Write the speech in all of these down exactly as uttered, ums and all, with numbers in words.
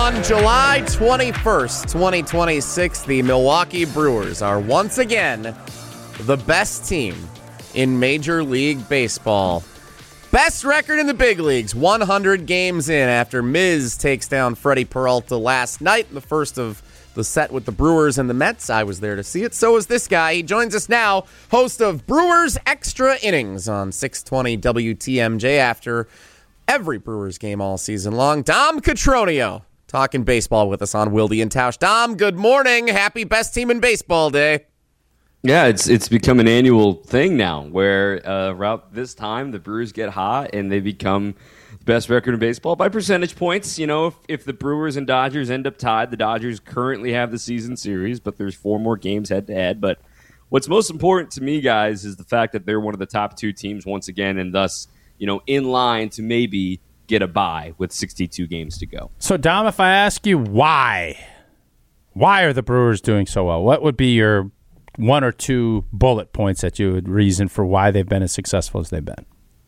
On July twenty-first, twenty twenty-six, the Milwaukee Brewers are once again the best team in Major League Baseball. Best record in the big leagues, one hundred games in after Miz takes down Freddie Peralta last night, the first of the set with the Brewers and the Mets. I was there to see it. So is this guy. He joins us now, host of Brewers Extra Innings on six twenty W T M J after every Brewers game all season long. Dom Cotroneo talking baseball with us on Wilde and Tausch. Dom, good morning. Happy Best Team in Baseball Day. Yeah, it's it's become an annual thing now where uh, around this time the Brewers get hot and they become the best record in baseball by percentage points. You know, if, if the Brewers and Dodgers end up tied, the Dodgers currently have the season series, but there's four more games head-to-head. But what's most important to me, guys, is the fact that they're one of the top two teams once again, and thus, you know, in line to maybe get a bye with sixty-two games to go. So, Dom, if I ask you why, why are the Brewers doing so well? What would be your one or two bullet points that you would reason for why they've been as successful as they've been?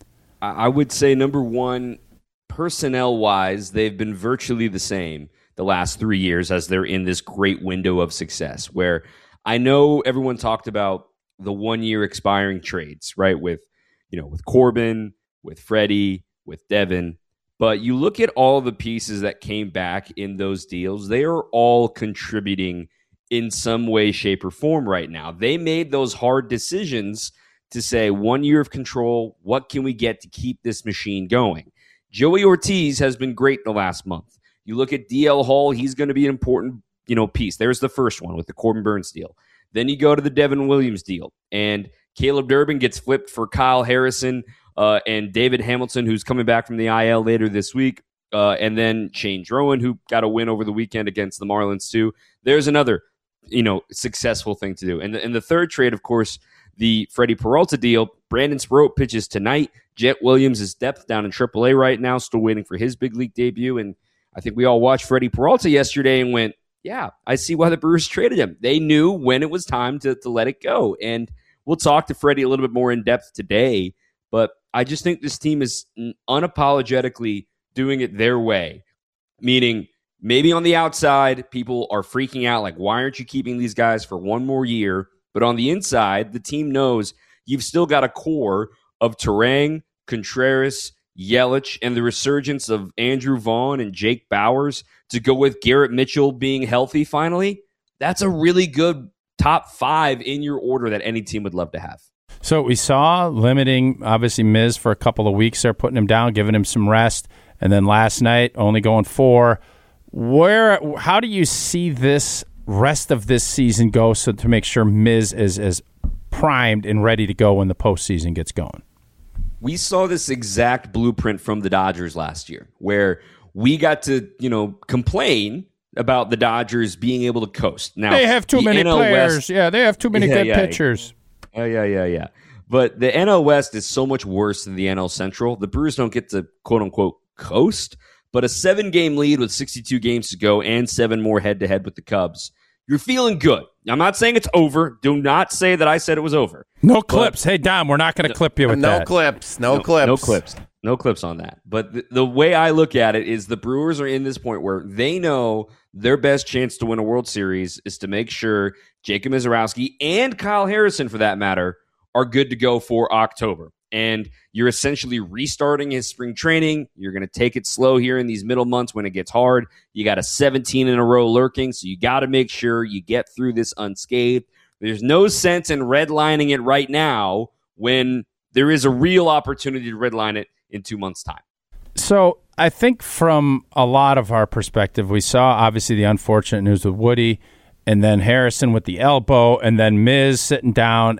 I would say, number one, personnel-wise, they've been virtually the same the last three years as they're in this great window of success, where I know everyone talked about the one-year expiring trades, right, with, you know, with Corbin, with Freddie, with Devin. But you look at all the pieces that came back in those deals, they are all contributing in some way, shape, or form right now. They made those hard decisions to say, one year of control, what can we get to keep this machine going? Joey Ortiz has been great the last month. You look at D L Hall, he's going to be an important, you know, piece. There's the first one with the Corbin Burns deal. Then you go to the Devin Williams deal, and Caleb Durbin gets flipped for Kyle Harrison, Uh, and David Hamilton, who's coming back from the I L later this week, uh, and then Shane Drowan, who got a win over the weekend against the Marlins too. There's another, you know, successful thing to do. And the, and the third trade, of course, the Freddie Peralta deal. Brandon Sproat pitches tonight. Jet Williams is depth down in triple A right now, still waiting for his big league debut. And I think we all watched Freddie Peralta yesterday and went, yeah, I see why the Brewers traded him. They knew when it was time to, to let it go. And we'll talk to Freddie a little bit more in depth today. But I just think this team is unapologetically doing it their way, meaning maybe on the outside, people are freaking out like, why aren't you keeping these guys for one more year? But on the inside, the team knows you've still got a core of Turang, Contreras, Yelich, and the resurgence of Andrew Vaughn and Jake Bowers to go with Garrett Mitchell being healthy finally. That's a really good top five in your order that any team would love to have. So we saw limiting, obviously, Miz for a couple of weeks there, putting him down, giving him some rest, and then last night only going four. Where, how do you see this rest of this season go so to make sure Miz is, is primed and ready to go when the postseason gets going? We saw this exact blueprint from the Dodgers last year, where we got to, you know, complain about the Dodgers being able to coast. Now they have too the many N L players. West, yeah, they have too many yeah, good yeah, pitchers. Yeah, yeah, yeah, yeah. But the N L West is so much worse than the N L Central. The Brewers don't get to, quote-unquote, coast, but a seven-game lead with sixty-two games to go and seven more head-to-head with the Cubs. You're feeling good. I'm not saying it's over. Do not say that I said it was over. No clips. But, hey, Dom, we're not going to clip you with no that. Clips. No, no clips. No clips. No clips on that. But the, the way I look at it is the Brewers are in this point where they know their best chance to win a World Series is to make sure Jacob Misiorowski and Kyle Harrison, for that matter, are good to go for October. And you're essentially restarting his spring training. You're going to take it slow here in these middle months when it gets hard. You got a seventeen in a row lurking, so you got to make sure you get through this unscathed. There's no sense in redlining it right now when there is a real opportunity to redline it in two months' time. So I think from a lot of our perspective, we saw obviously the unfortunate news with Woody, and then Harrison with the elbow, and then Miz sitting down.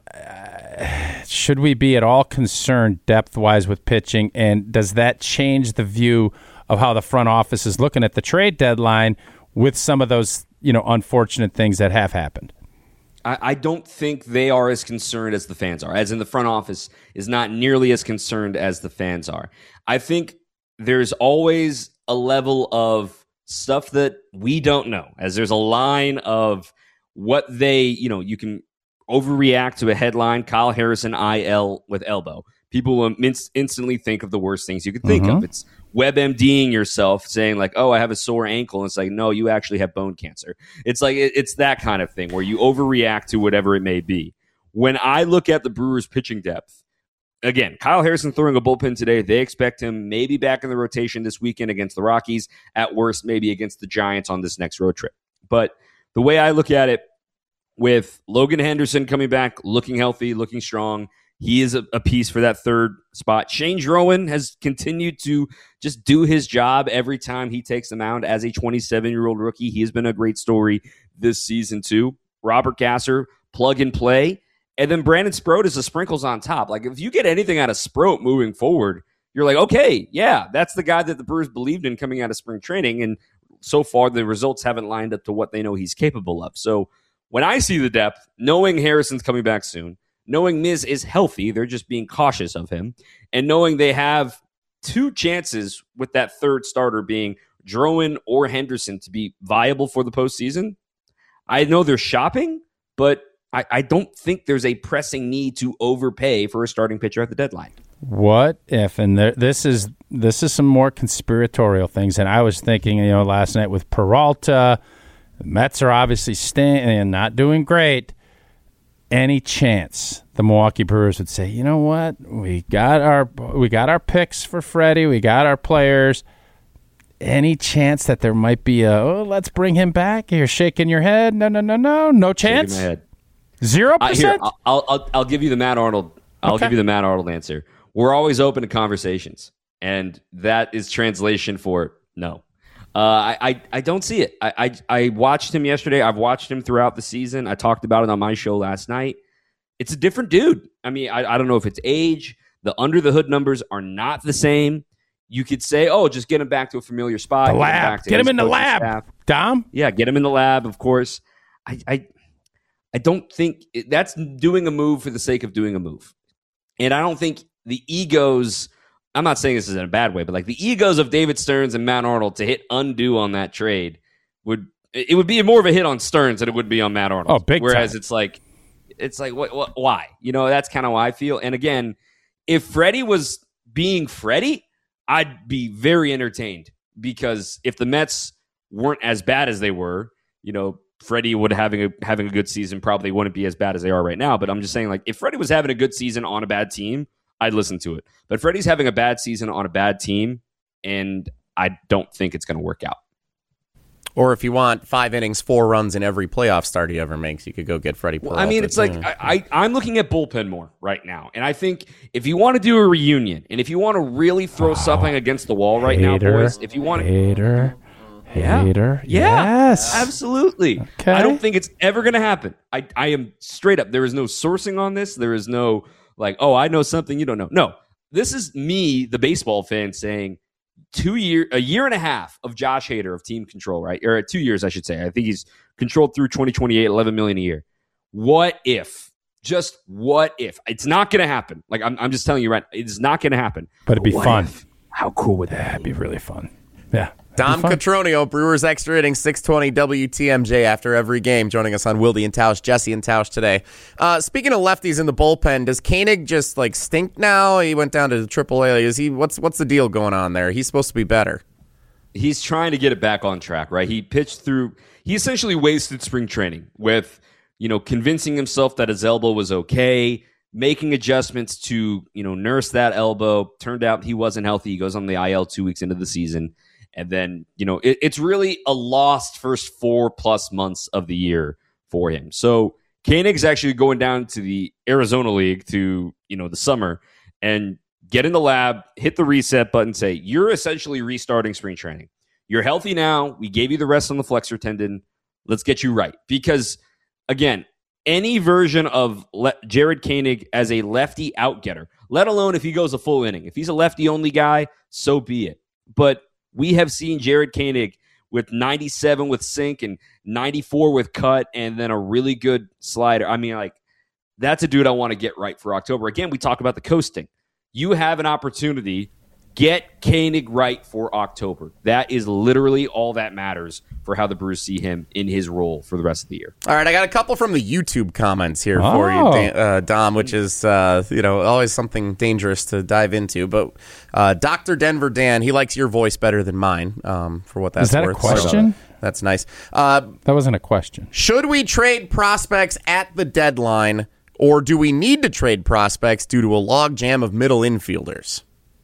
Uh, should we be at all concerned depth-wise with pitching, and does that change the view of how the front office is looking at the trade deadline with some of those, you know, unfortunate things that have happened? I, I don't think they are as concerned as the fans are, as in the front office is not nearly as concerned as the fans are. I think there's always a level of stuff that we don't know, as there's a line of what they, you know, you can overreact to a headline, Kyle Harrison I L with elbow. People will inst- instantly think of the worst things you could think mm-hmm. of. It's WebMDing yourself saying like, oh, I have a sore ankle. And it's like, no, you actually have bone cancer. It's like, it, it's that kind of thing where you overreact to whatever it may be. When I look at the Brewers pitching depth, again, Kyle Harrison throwing a bullpen today. They expect him maybe back in the rotation this weekend against the Rockies. At worst, maybe against the Giants on this next road trip. But the way I look at it, with Logan Henderson coming back, looking healthy, looking strong, he is a, a piece for that third spot. Shane Drowan has continued to just do his job every time he takes the mound as a twenty-seven-year-old rookie. He has been a great story this season, too. Robert Gasser, plug and play. And then Brandon Sproat is the sprinkles on top. Like, if you get anything out of Sproat moving forward, you're like, okay, yeah, that's the guy that the Brewers believed in coming out of spring training. And so far, the results haven't lined up to what they know he's capable of. So when I see the depth, knowing Harrison's coming back soon, knowing Miz is healthy, they're just being cautious of him, and knowing they have two chances with that third starter being Drowan or Henderson to be viable for the postseason, I know they're shopping, but I, I don't think there's a pressing need to overpay for a starting pitcher at the deadline. What if, and there, this is this is some more conspiratorial things, and I was thinking, you know, last night with Peralta, the Mets are obviously staying and not doing great. Any chance the Milwaukee Brewers would say, you know what, we got our we got our picks for Freddie, we got our players. Any chance that there might be a, oh, let's bring him back? You're shaking your head. No, no, no, no, no chance. Shaking my head. Zero Uh, here, percent. I'll, I'll I'll give you the Matt Arnold. I'll Okay. give you the Matt Arnold answer. We're always open to conversations, and that is translation for no. Uh, I, I I don't see it. I, I I watched him yesterday. I've watched him throughout the season. I talked about it on my show last night. It's a different dude. I mean, I, I don't know if it's age. The under the hood numbers are not the same. You could say, oh, just get him back to a familiar spot. The get him lab. back to Get his him in the coaching lab. staff. Dom? Yeah, get him in the lab, of course. I, I, I don't think it, that's doing a move for the sake of doing a move. And I don't think the egos, I'm not saying this is in a bad way, but like the egos of David Stearns and Matt Arnold to hit undo on that trade would, it would be more of a hit on Stearns than it would be on Matt Arnold. Oh, big Whereas time. it's like, it's like, what, what, why? You know, that's kind of how I feel. And again, if Freddie was being Freddie, I'd be very entertained, because if the Mets weren't as bad as they were, you know, Freddie would having a having a good season probably wouldn't be as bad as they are right now. But I'm just saying, like, if Freddie was having a good season on a bad team, I'd listen to it. But Freddie's having a bad season on a bad team, and I don't think it's going to work out. Or if you want five innings, four runs in every playoff start he ever makes, you could go get Freddie Peralta. Well, I mean, it's like Yeah. I, I, I'm looking at bullpen more right now. And I think if you want to do a reunion, and if you want to really throw something against the wall right now, Hater, boys, if you want to... Hater. Yeah. Hater. Yeah, Yes. absolutely. Okay. I don't think it's ever going to happen. I, I am straight up. There is no sourcing on this. There is no, like, oh, I know something you don't know. No, this is me, the baseball fan, saying two year, a year and a half of Josh Hader of team control, right? Or two years, I should say. I think he's controlled through twenty twenty-eight, eleven million a year. What if? Just what if? It's not going to happen. Like, I'm, I'm just telling you right, it's not going to happen. But it'd be What fun. if? How cool would that That'd be really fun. Yeah. Dom That'd be fun. Catronio, Brewers Extra Innings, six twenty W T M J after every game, joining us on Wilde and Tausch, Jesse and Tausch today. Uh, speaking of lefties in the bullpen, does Koenig just like stink now? He went down to the triple A. Is he? What's what's the deal going on there? He's supposed to be better. He's trying to get it back on track, right? He pitched through, he essentially wasted spring training with, you know, convincing himself that his elbow was okay, making adjustments to, you know, nurse that elbow. Turned out he wasn't healthy. He goes on the I L two weeks into the season. And then, you know, it, it's really a lost first four plus months of the year for him. So Koenig's actually going down to the Arizona League to, you know, the summer and get in the lab, hit the reset button, say, you're essentially restarting spring training. You're healthy now. We gave you the rest on the flexor tendon. Let's get you right. Because, again, any version of Le- Jared Koenig as a lefty outgetter, let alone if he goes a full inning. If he's a lefty-only guy, so be it. But we have seen Jared Koenig with ninety-seven with sink and ninety-four with cut and then a really good slider. I mean, like, that's a dude I want to get right for October. Again, we talk about the coasting. You have an opportunity Get Koenig right for October. That is literally all that matters for how the Brewers see him in his role for the rest of the year. All right, I got a couple from the YouTube comments here oh. for you, uh, Dom, which is uh, you know always something dangerous to dive into. But uh, Doctor Denver Dan, he likes your voice better than mine, um, for what that's is that worth. a question? So that's nice. Uh, that wasn't a question. Should we trade prospects at the deadline, or do we need to trade prospects due to a logjam of middle infielders?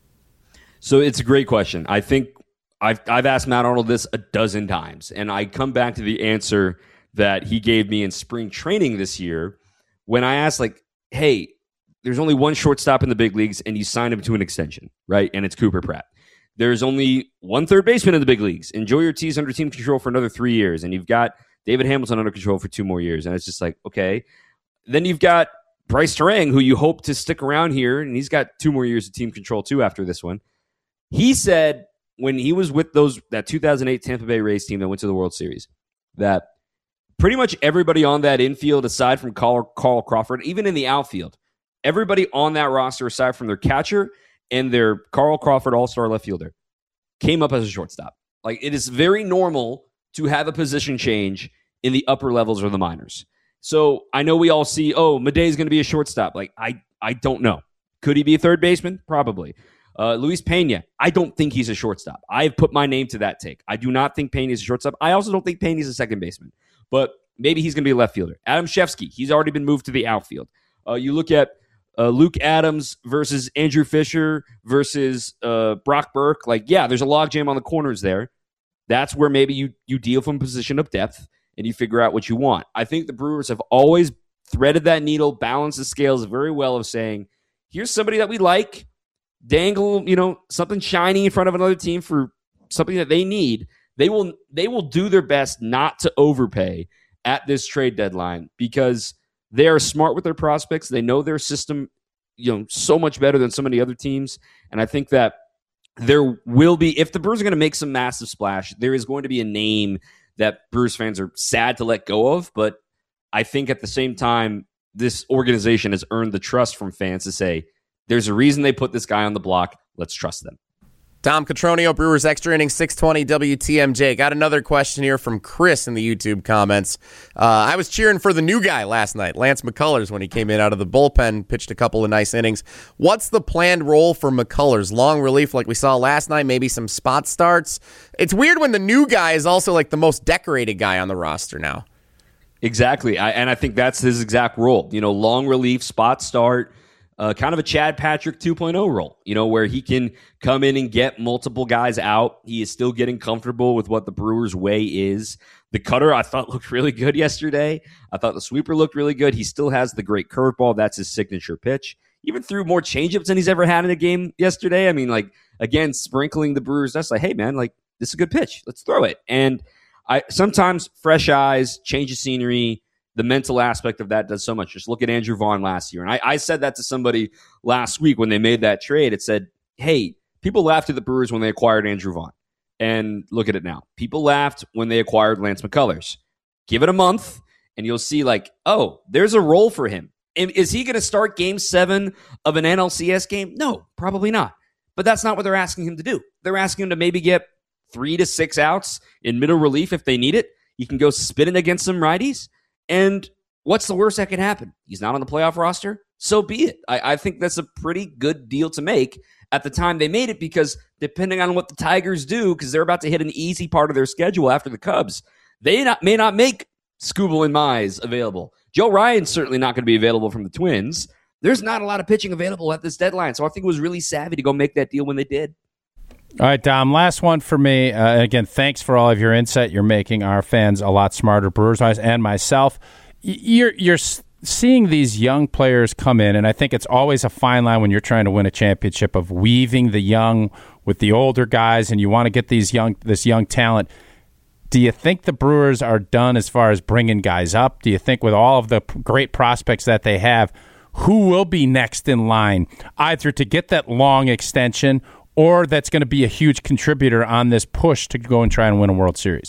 So it's a great question. I think I've I've asked Matt Arnold this a dozen times, and I come back to the answer that he gave me in spring training this year when I asked, like, hey, there's only one shortstop in the big leagues, and you signed him to an extension, right? And it's Cooper Pratt. There's only one third baseman in the big leagues. Enjoy your T's under team control for another three years, and you've got David Hamilton under control for two more years. And it's just like, okay. Then you've got Bryce Terang, who you hope to stick around here, and he's got two more years of team control, too, after this one. He said when he was with those that two thousand eight Tampa Bay Rays team that went to the World Series that pretty much everybody on that infield, aside from Carl, Carl Crawford, even in the outfield, everybody on that roster, aside from their catcher and their Carl Crawford all-star left fielder, came up as a shortstop. Like, it is very normal to have a position change in the upper levels or the minors. So I know we all see, oh, Madej's going to be a shortstop. Like, I, I don't know. Could he be a third baseman? Probably. Uh, Luis Pena, I don't think he's a shortstop. I have put my name to that take. I do not think Pena is a shortstop. I also don't think Pena is a second baseman, but maybe he's going to be a left fielder. Adam Shefsky, he's already been moved to the outfield. Uh, you look at uh, Luke Adams versus Andrew Fisher versus uh, Brock Burke. Like, yeah, there's a logjam on the corners there. That's where maybe you you deal from a position of depth and you figure out what you want. I think the Brewers have always threaded that needle, balanced the scales very well of saying, here's somebody that we like, dangle, you know, something shiny in front of another team for something that they need. They will they will do their best not to overpay at this trade deadline because they are smart with their prospects. They know their system, you know, so much better than so many other teams. And I think that there will be, if the Brewers are going to make some massive splash, there is going to be a name that Brewers fans are sad to let go of. But I think at the same time, this organization has earned the trust from fans to say, there's a reason they put this guy on the block. Let's trust them. Dom Cotroneo, Brewers Extra Innings, six twenty W T M J. Got another question here from Chris in the YouTube comments. Uh, I was cheering for the new guy last night, Lance McCullers, when he came in out of the bullpen, pitched a couple of nice innings. What's the planned role for McCullers? Long relief like we saw last night, maybe some spot starts? It's weird when the new guy is also like the most decorated guy on the roster now. Exactly, I, and I think that's his exact role. You know, long relief, spot start, Uh, kind of a Chad Patrick two point oh role, you know, where he can come in and get multiple guys out. He is still getting comfortable with what the Brewers' way is. The cutter, I thought, looked really good yesterday. I thought the sweeper looked really good. He still has the great curveball. That's his signature pitch. Even threw more changeups than he's ever had in a game yesterday. I mean, like, again, sprinkling the Brewers. That's like, hey, man, like, this is a good pitch. Let's throw it. And I sometimes fresh eyes, change of scenery, the mental aspect of that does so much. Just look at Andrew Vaughn last year. And I, I said that to somebody last week when they made that trade. It said, hey, people laughed at the Brewers when they acquired Andrew Vaughn. And look at it now. People laughed when they acquired Lance McCullers. Give it a month, and you'll see, like, oh, there's a role for him. And is he going to start game seven of an N L C S game? No, probably not. But that's not what they're asking him to do. They're asking him to maybe get three to six outs in middle relief if they need it. You can go spinning against some righties. And what's the worst that can happen? He's not on the playoff roster. So be it. I, I think that's a pretty good deal to make at the time they made it because depending on what the Tigers do, because they're about to hit an easy part of their schedule after the Cubs, they not, may not make Skubal and Mize available. Joe Ryan's certainly not going to be available from the Twins. There's not a lot of pitching available at this deadline. So I think it was really savvy to go make that deal when they did. All right, Dom, last one for me. Uh, again, thanks for all of your insight. You're making our fans a lot smarter, Brewers-wise, and myself. You're, you're seeing these young players come in, and I think it's always a fine line when you're trying to win a championship of weaving the young with the older guys, and you want to get these young this young talent. Do you think the Brewers are done as far as bringing guys up? Do you think with all of the great prospects that they have, who will be next in line, either to get that long extension or that's going to be a huge contributor on this push to go and try and win a World Series?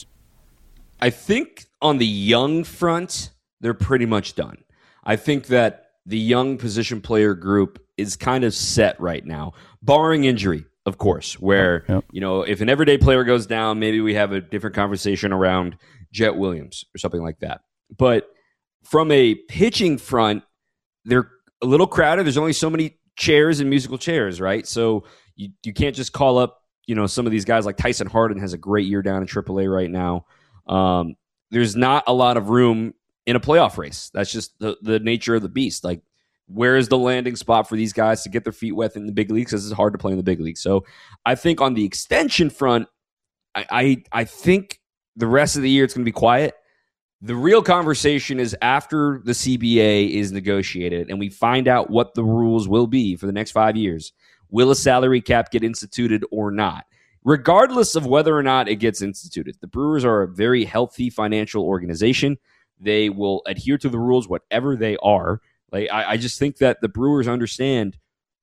I think on the young front, they're pretty much done. I think that the young position player group is kind of set right now, barring injury. of course, where, yep. you know, if an everyday player goes down, maybe we have a different conversation around Jet Williams or something like that. But from a pitching front, they're a little crowded. There's only so many chairs and musical chairs, right? So you, you can't just call up, you know, some of these guys like Tyson Harden has a great year down in triple A right now. Um, there's not a lot of room in a playoff race. That's just the, the nature of the beast. Like, where is the landing spot for these guys to get their feet wet in the big leagues? Because it's hard to play in the big league. So I think on the extension front, I, I, I think the rest of the year it's going to be quiet. The real conversation is after the C B A is negotiated and we find out what the rules will be for the next five years. Will a salary cap get instituted or not? Regardless of whether or not it gets instituted, the Brewers are a very healthy financial organization. They will adhere to the rules, whatever they are. Like I, I just think that the Brewers understand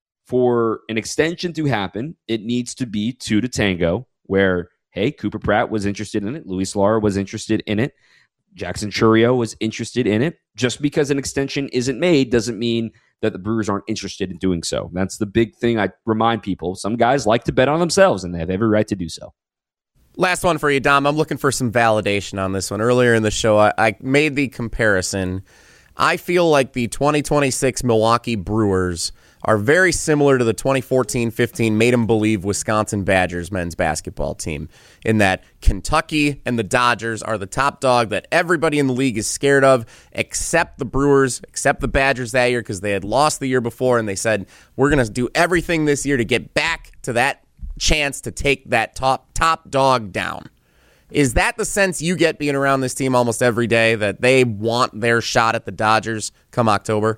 for an extension to happen, it needs to be two to tango, where, hey, Cooper Pratt was interested in it. Luis Lara was interested in it. Jackson Chourio was interested in it. Just because an extension isn't made doesn't mean that the Brewers aren't interested in doing so. That's the big thing I remind people. Some guys like to bet on themselves, and they have every right to do so. Last one for you, Dom. I'm looking for some validation on this one. Earlier in the show, I, I made the comparison. I feel like the twenty twenty-six Milwaukee Brewers are very similar to the twenty fourteen fifteen Made 'em Believe Wisconsin Badgers men's basketball team, in that Kentucky and the Dodgers are the top dog that everybody in the league is scared of, except the Brewers, except the Badgers that year, because they had lost the year before, and they said, we're going to do everything this year to get back to that chance to take that top top dog down. Is that the sense you get being around this team almost every day, that they want their shot at the Dodgers come October?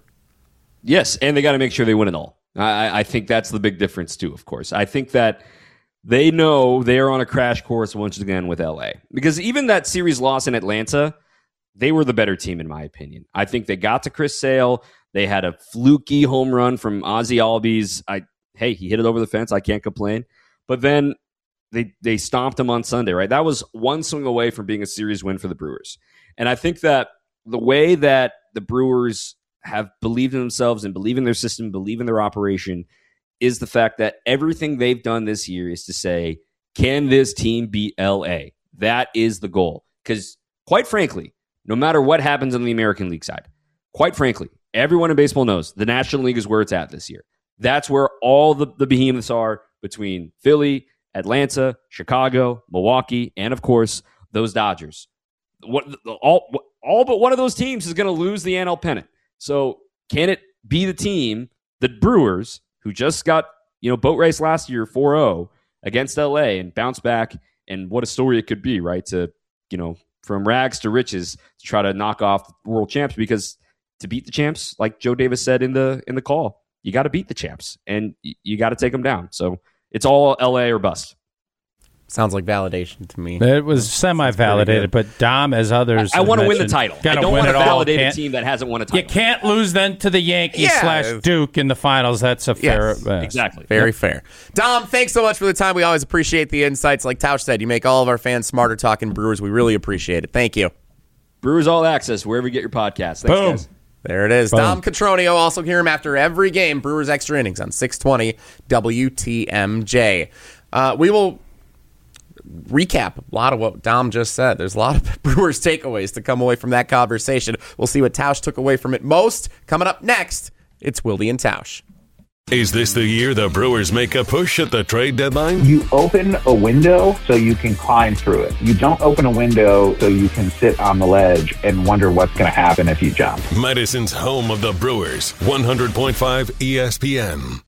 Yes, and they got to make sure they win it all. I, I think that's the big difference, too, of course. I think that they know they are on a crash course once again with L A. Because even that series loss in Atlanta, they were the better team, in my opinion. I think they got to Chris Sale. They had a fluky home run from Ozzie Albies. I, hey, he hit it over the fence. I can't complain. But then They they stomped them on Sunday, right? That was one swing away from being a series win for the Brewers. And I think that the way that the Brewers have believed in themselves and believe in their system, believe in their operation, is the fact that everything they've done this year is to say, can this team beat L A? That is the goal. Because quite frankly, no matter what happens on the American League side, quite frankly, everyone in baseball knows the National League is where it's at this year. That's where all the, the behemoths are between Philly, Atlanta, Chicago, Milwaukee, and of course, those Dodgers. What all all but one of those teams is going to lose the N L pennant. So can it be the team, the Brewers, who just got, you know, boat race last year four oh against L A and bounce back, and what a story it could be, right? To, you know, from rags to riches to try to knock off the world champs, because to beat the champs, like Joe Davis said in the in the call, you got to beat the champs and you, you got to take them down. So it's all L A or bust. Sounds like validation to me. It was semi-validated, but Dom, as others, I, I want to win the title. I don't want to validate a team that hasn't won a title. You can't lose then to the Yankees yeah. slash Duke in the finals. That's a fair. Yes, uh, exactly. Very yep. fair. Dom, thanks so much for the time. We always appreciate the insights. Like Tausch said, you make all of our fans smarter talking Brewers. We really appreciate it. Thank you. Brewers All Access, wherever you get your podcasts. Thanks, Boom. guys. There it is. Boom. Dom Cotroneo. Also hear him after every game. Brewers Extra Innings on six twenty W T M J. Uh, we will recap a lot of what Dom just said. There's a lot of Brewers takeaways to come away from that conversation. We'll see what Tausch took away from it most. Coming up next, it's Wilde and Tausch. Is this the year the Brewers make a push at the trade deadline? You open a window so you can climb through it. You don't open a window so you can sit on the ledge and wonder what's going to happen if you jump. Madison's home of the Brewers, one hundred point five E S P N.